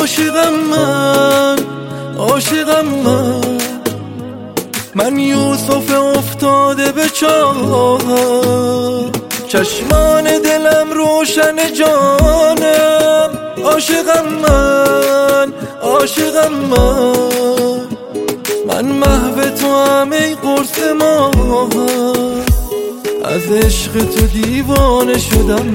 عاشقم من یوسف افتاده به چاه، چشمان دلم روشن جانم. عاشقم من محو تو هم ای قرص ماه، از عشق تو دیوانه شدم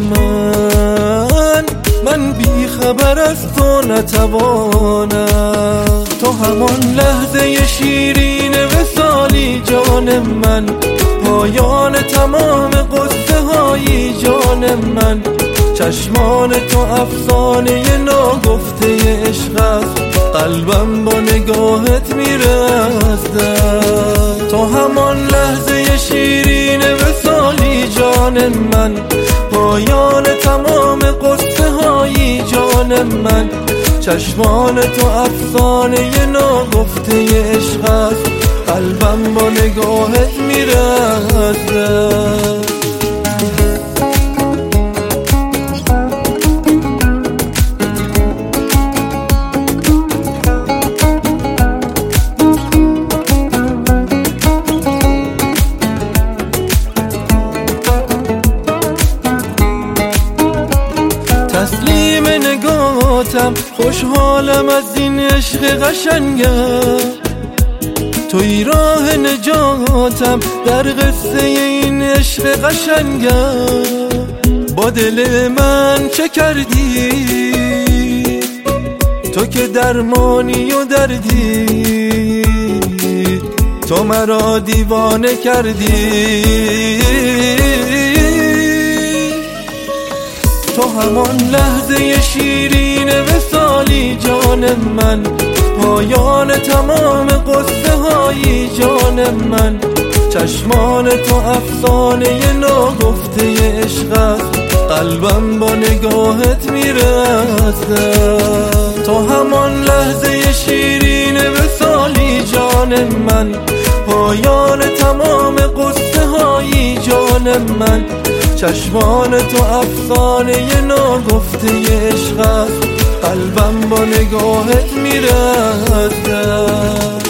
من بی خبر از تو نتوانم. تو همان لحظه شیرین وصالی جان من، پایان تمام قصه های جان من. چشمان تو افسانه ناگفته عشق است، قلبم با نگاهت میره از دست. تو همان لحظه شیرین وصالی جان من، پایان تمام قصه های جان من. چشمان تو افسانه ناگفته عشق است، قلبم با نگاهت میره از دست. تسلیم نگاهتم، خوشحالم از این عشق قشنگم. توی راه نجاتم در قصه این عشق قشنگم. با دل من چه کردی تو که درمانی و دردی، تو مرا دیوانه کردی. تو همان لحظه شیرین وصالی جان من، پایان تمام قصه های جان من. چشمان تو افسانه ناگفته عشق است، قلبم با نگاهت میره از دست. تو همان لحظه شیرین وصالی جان من، پایان تمام قصه های جان من. چشمان تو افسانه ناگفته عشق است، قلبم با نگاهت میره از دست.